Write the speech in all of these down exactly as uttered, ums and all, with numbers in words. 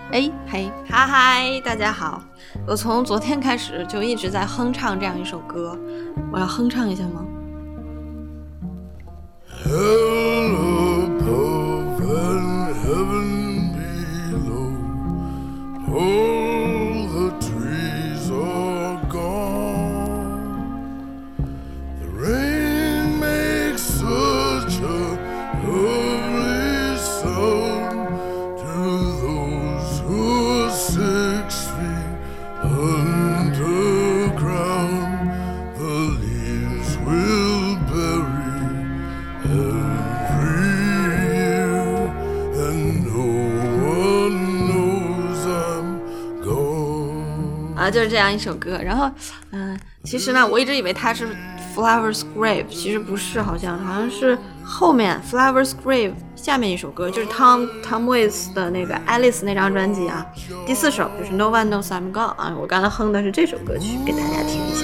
哎嘿，哈嗨，大家好！我从昨天开始就一直在哼唱这样一首歌，我要哼唱一下吗？ Hell above and heaven below, all the trees are gone. The rain makes such a lovely sound to those who are six feet underground. The leaves will bury.Every year, and no one knows I'm gone. 啊，就是这样一首歌。然后，嗯、呃，其实呢，我一直以为它是 Flowers Grave， 其实不是，好像好像是后面 Flowers Grave 下面一首歌，就是 Tom Tom Waits 的那个 Alice 那张专辑啊，第四首就是 No One Knows I'm Gone 啊。我刚才哼的是这首歌曲，给大家听一下。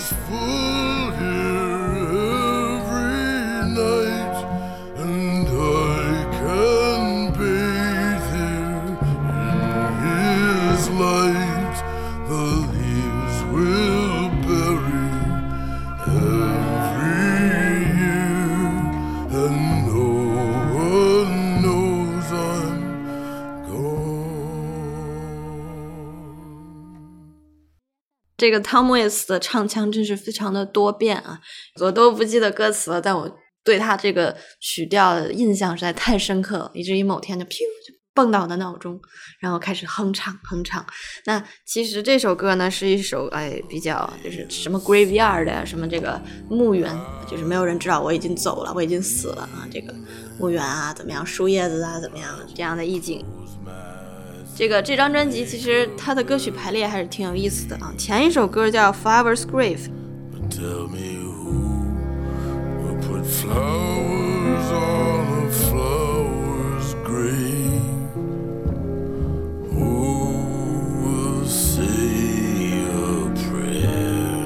这个 Tom Waits 的唱腔真是非常的多变啊，我都不记得歌词了，但我对他这个曲调的印象实在太深刻了，以至于某天就噗就蹦到我的脑中，然后开始哼唱哼唱。那其实这首歌呢是一首哎比较就是什么 graveyard 呀、啊，什么这个墓园，就是没有人知道我已经走了，我已经死了啊，这个墓园啊怎么样，树叶子啊怎么样，这样的意境。这个这张专辑其实它的歌曲排列还是挺有意思的啊。前一首歌叫 Flowers Grave。 Tell me who will put flowers on a flower's grave? Who will say a prayer?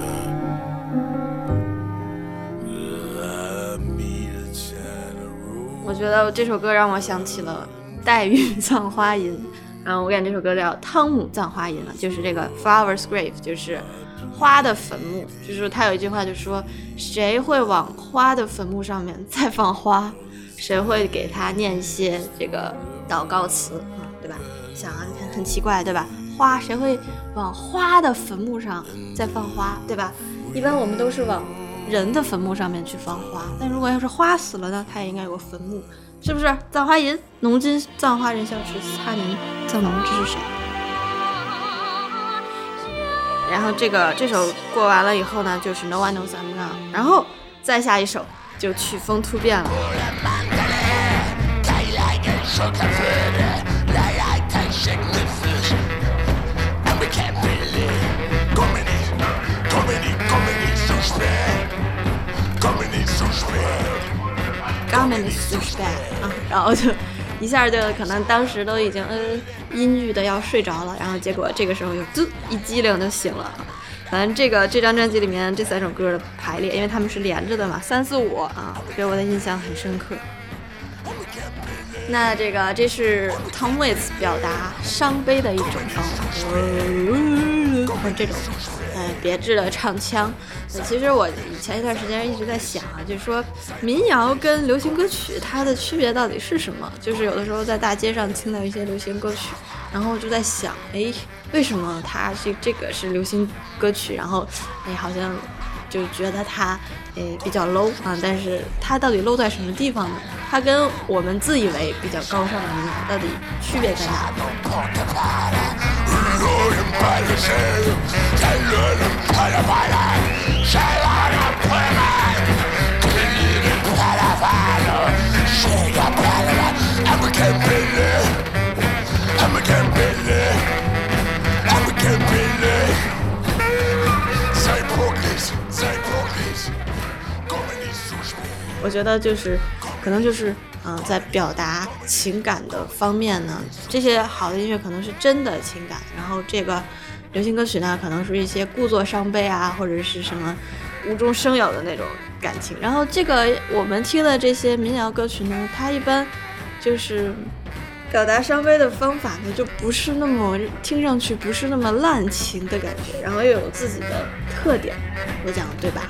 Will I meet a China Rose? 我觉得这首歌让我想起了黛玉葬花吟，然后我感觉这首歌叫汤姆葬花吟了，就是这个 Flowers Grave， 就是花的坟墓，就是他有一句话就说，谁会往花的坟墓上面再放花，谁会给他念一些这个祷告词、嗯、对吧？想啊，你看很奇怪对吧？花谁会往花的坟墓上再放花，对吧？一般我们都是往人的坟墓上面去放花，但如果要是花死了呢，它也应该有个坟墓，是不是？葬花吟，侬今葬花人笑痴，他年葬侬知是谁？然后这个这首过完了以后呢，就是 No One Knows I'm Gone， 然后再下一首就曲风突变了。Comedy so bad 啊，然后就一下就可能当时都已经呃阴郁的要睡着了，然后结果这个时候又嘟一激灵就醒了。反正这个这张专辑里面这三首歌的排列，因为他们是连着的嘛，三四五啊，给我的印象很深刻。那这个这是 Tom Waits 表达伤悲的一种方法，或者这种呃别致的唱腔。其实我前一段时间一直在想啊，就是说民谣跟流行歌曲它的区别到底是什么？就是有的时候在大街上听到一些流行歌曲，然后就在想，哎，为什么它是这个是流行歌曲，然后哎好像就觉得它诶比较 low 啊，但是它到底 low 在什么地方呢？它跟我们自以为比较高尚的民谣到底区别在哪？我觉得就是可能就是嗯、呃，在表达情感的方面呢，这些好的音乐可能是真的情感，然后这个流行歌曲呢可能是一些故作伤悲啊，或者是什么无中生有的那种感情。然后这个我们听的这些民谣歌曲呢，它一般就是表达伤悲的方法呢，就不是那么听上去不是那么滥情的感觉，然后又有自己的特点，我讲的对吧？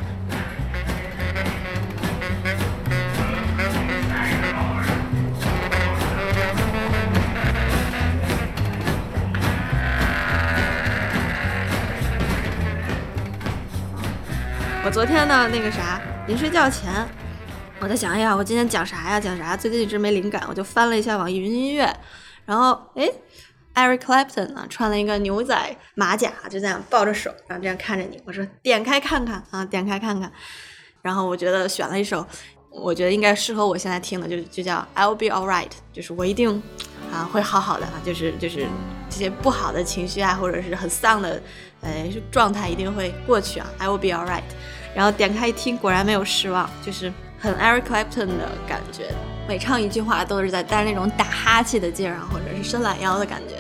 我昨天呢，那个啥，临睡觉前，我在想，哎呀，我今天讲啥呀？讲啥？最近一直没灵感，我就翻了一下网易云音乐，然后，哎 ，Eric Clapton 呢，穿了一个牛仔马甲，就这样抱着手，然后这样看着你。我说点开看看啊，点开看看。然后我觉得选了一首，我觉得应该适合我现在听的，就就叫 I'll be alright， 就是我一定啊会好好的啊，就是就是这些不好的情绪啊，或者是很丧的呃状态一定会过去啊 I will be alright。然后点开一听，果然没有失望，就是很 Eric Clapton 的感觉，每唱一句话都是在带那种打哈欠的劲儿啊，或者是伸懒腰的感觉。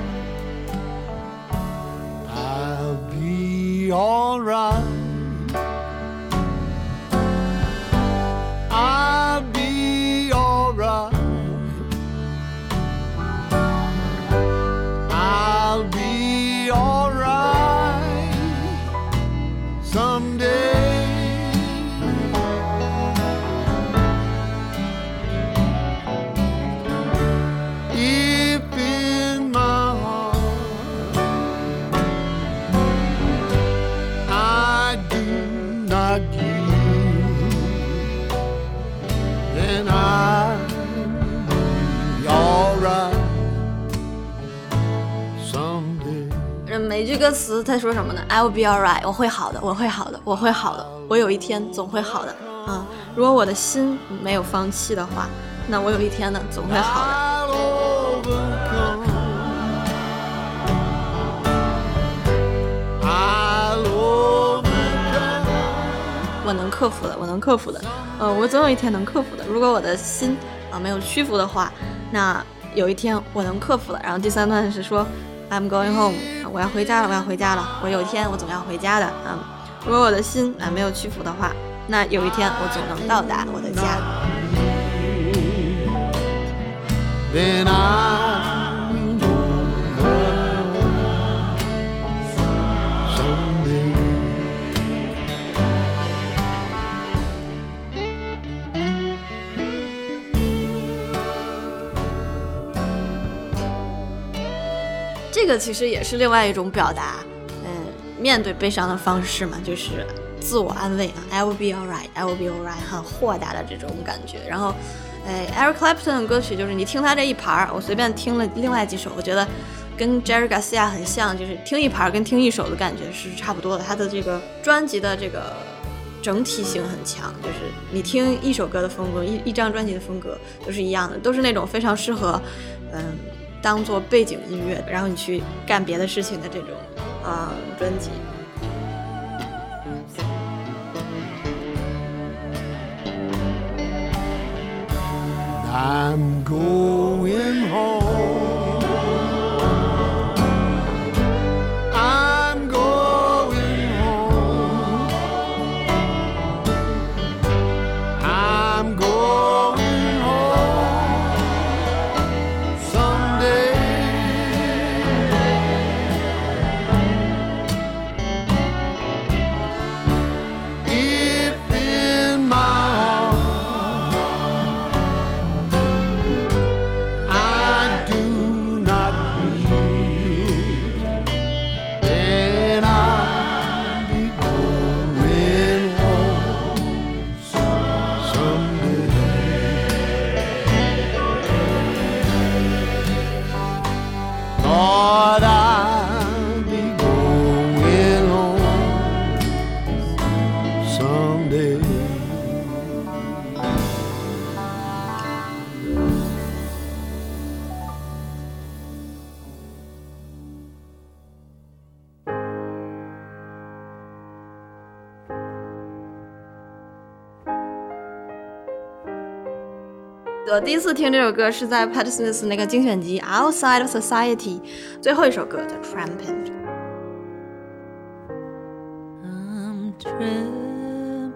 I'll be alright. I'll be alright. I'll be alright someday. Someday. 每句歌词他说什么呢？ I will be alright， 我会好的，我会好的，我会好的，我有一天总会好的啊！如果我的心没有放弃的话，那我有一天呢总会好的。我能克服的，我能克服的，呃，我总有一天能克服的。如果我的心啊没有屈服的话，那有一天我能克服的。然后第三段是说 I'm going home， 我要回家了，我要回家了，我有一天我总要回家的啊。如果我的心啊没有屈服的话，那有一天我总能到达我的家。 Then I 这个其实也是另外一种表达，嗯，面对悲伤的方式嘛，就是自我安慰啊 ，I will be alright, I will be alright， 很豁达的这种感觉。然后，哎 ，Eric Clapton 的歌曲就是你听他这一盘，我随便听了另外几首，我觉得跟 Jerry Garcia 很像，就是听一盘跟听一首的感觉是差不多的。他的这个专辑的这个整体性很强，就是你听一首歌的风格，一一张专辑的风格都是一样的，都是那种非常适合，嗯。当做背景音乐，然后你去干别的事情的这种啊、呃、专辑。 I'm going home. I'm going home. I'm going home someday. If in my 我第一次听这首歌是在 Patti Smith 那个精选集 Outside of Society 最后一首歌叫 Tramping。 I'm tramping,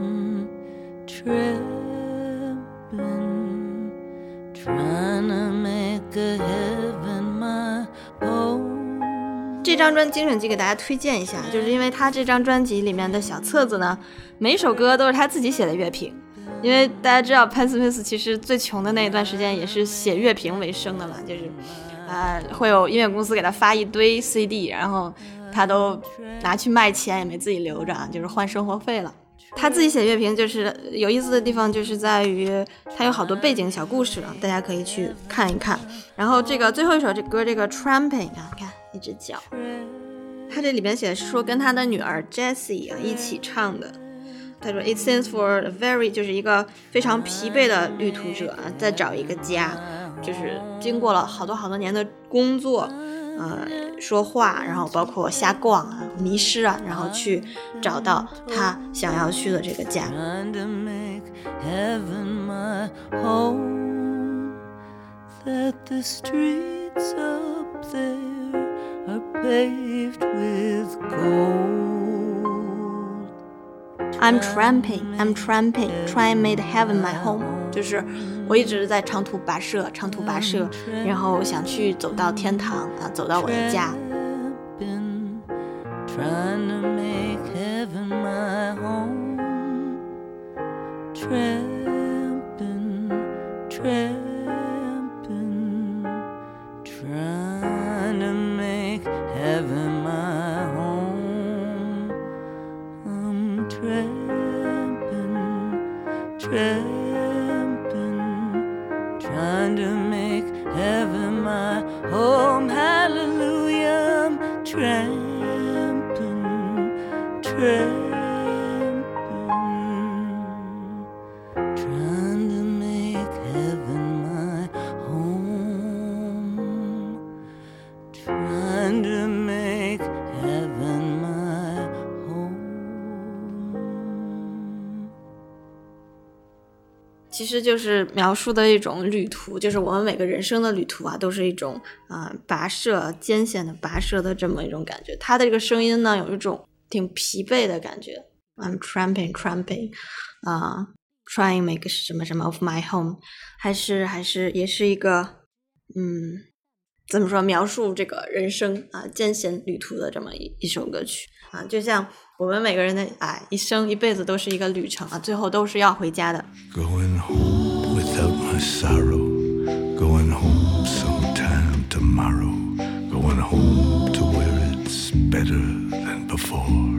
tramping, trying to make 张专精选集给大家推荐一下，就是因为他这张专辑里面的小册子呢，每一首歌都是他自己写的乐评。因为大家知道潘斯佩斯其实最穷的那一段时间也是写乐评为生的嘛，就是呃，会有音乐公司给他发一堆 C D， 然后他都拿去卖钱，也没自己留着，就是换生活费了。他自己写乐评就是有意思的地方，就是在于他有好多背景小故事啊，大家可以去看一看。然后这个最后一首这歌这个 Tramping 啊，看一只脚，他这里边写的是说跟他的女儿 Jessie 啊一起唱的。他说 It stands for a very 就是一个非常疲惫的旅途者啊，在找一个家，就是经过了好多好多年的工作，呃，说话，然后包括瞎逛啊、迷失啊，然后去找到他想要去的这个家。I'm tramping, I'm tramping, try and make heaven my home. 就是我一直在长途跋涉，长途跋涉，然后想去走到天堂啊，走到我的家。Trying to make heaven my home. Tramping, tramping, trying to make heaven my home. I'm tramping, tramping, trying to make heaven my home. Hallelujah, I'm tramping, tramping, trying to make heaven my home, trying to make heaven my home. 其实就是描述的一种旅途，就是我们每个人生的旅途啊，都是一种啊、呃、跋涉艰险的跋涉的这么一种感觉。他的这个声音呢，有一种挺疲惫的感觉。I'm tramping, tramping, 啊、uh, trying make 什么什么 of my home， 还是还是也是一个嗯，怎么说描述这个人生啊艰险旅途的这么一一首歌曲啊，就像我们每个人的哎一生一辈子都是一个旅程啊，最后都是要回家的。 Going home without my sorrow, going home sometime tomorrow, going home to where it's better than before.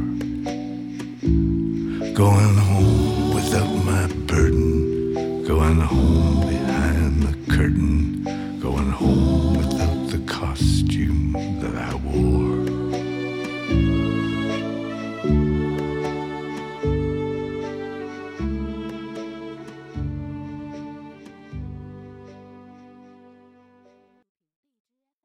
Going home without my burden, going home